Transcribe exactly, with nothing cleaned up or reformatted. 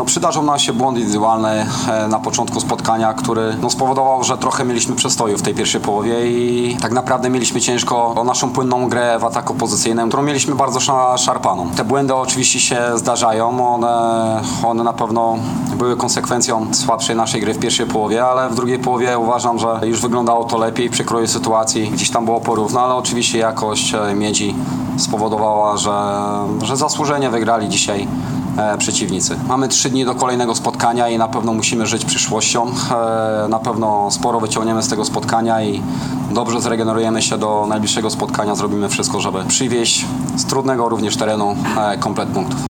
no, przydarzył nam się błąd indywidualny na początku spotkania, który no, spowodował, że trochę mieliśmy przestoju w tej pierwszej połowie i tak naprawdę mieliśmy ciężko o naszą płynną grę w ataku pozycyjnym, którą mieliśmy bardzo szarpaną. Te błędy oczywiście się zdarzają, one, one na pewno były konsekwencją słabszej naszej gry w pierwszej połowie, ale w drugiej połowie uważam, że już wyglądało to lepiej, przy kroju sytuacji gdzieś tam było porówno, ale oczywiście jakość Miedzi spowodowała, że, że zasłużenie wygrali dzisiaj e, przeciwnicy. Mamy trzy dni do kolejnego spotkania i na pewno musimy żyć przyszłością. E, na pewno sporo wyciągniemy z tego spotkania i dobrze zregenerujemy się do najbliższego spotkania. Zrobimy wszystko, żeby przywieźć z trudnego również terenu e, komplet punktów.